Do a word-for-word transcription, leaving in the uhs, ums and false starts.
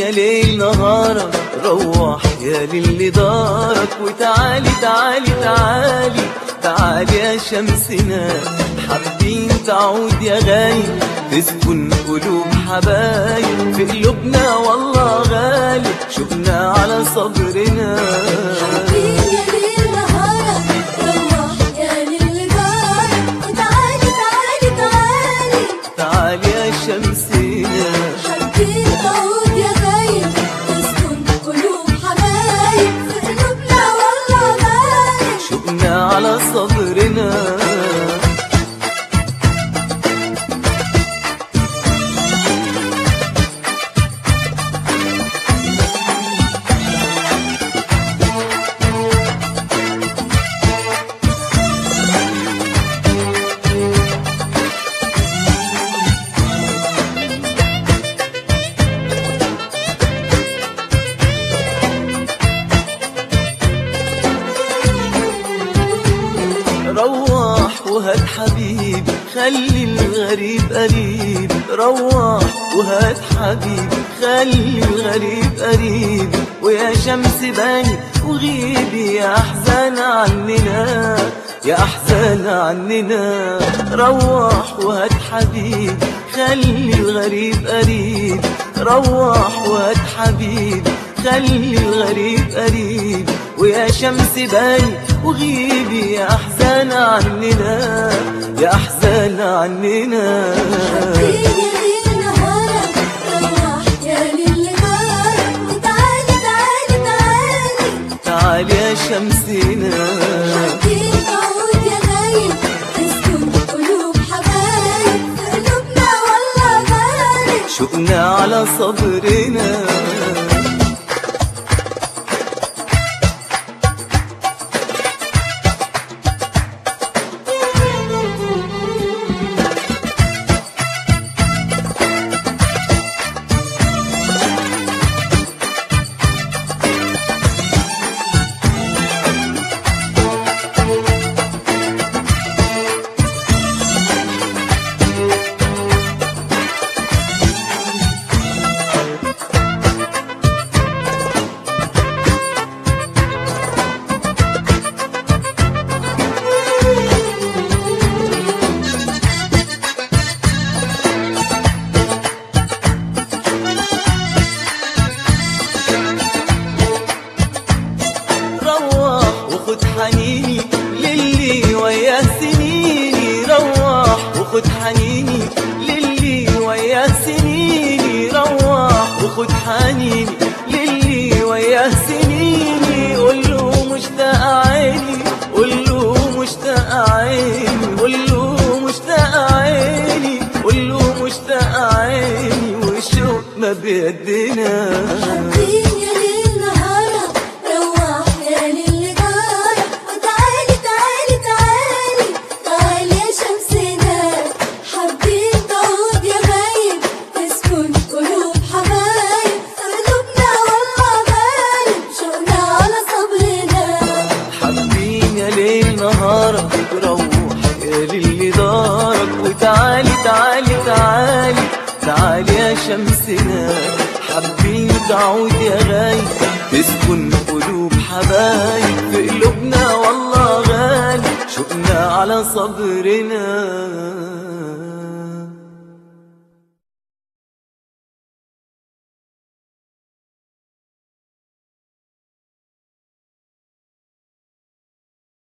يا ليل نهارك، روح يا للي دارك، وتعالي تعالي تعالي تعالي يا شمسنا، حابين تعود يا غايب تسكن قلوب حبايب، في قلوبنا والله غالي شوقنا على صبرنا. تعالي يا شمسنا، حابين تعود يا غايب تسكن قلوب حبايب، في قلوبنا والله غالي شوقنا على صبرنا. روح وهات حبيبي خلي الغريب قريب، روح وهات حبيبي خلي الغريب قريب، ويا شمس باني وغيبي يا أحزان عننا يا أحزان عننا. روح وهات حبيبي خلي الغريب قريب، روح وهات حبيبي خلي الغريب قريب، ويا شمس باني وغيبي يا أحزان عننا يا أحزان عننا. حابين يا ليل نهارك، روح يا للي دارك، وتعالي تعالي تعالي تعالي يا شمسنا، حابين تعود يا غايب تسكن قلوب حبايب، في قلوبنا والله غالي شوقنا على صبرنا. وخد حنيني للي وياه سنيني، روح وخد حنيني للي وياه سنيني، روح وخد حنيني للي وياه سنيني، قوله مشتاق عيني قوله مشتاق عيني قوله مشتاق عيني قوله مشتاق عيني، والشوق ما بيدنا. حابين يا ليل نهارك، روح يا للي دارك، وتعالي تعالي تعالي تعالي يا شمسنا، حابين تعود يا غايب تسكن قلوب حبايب، في قلوبنا والله غالب شوقنا على صبرنا. حابين يا ليل نهارك، روح يا للي دارك، وتعالي تعالي تعالي تعالي يا شمسنا، حابين تعود يا غايب تسكن قلوب حبايب، في قلوبنا والله غالي شوقنا على صبرنا.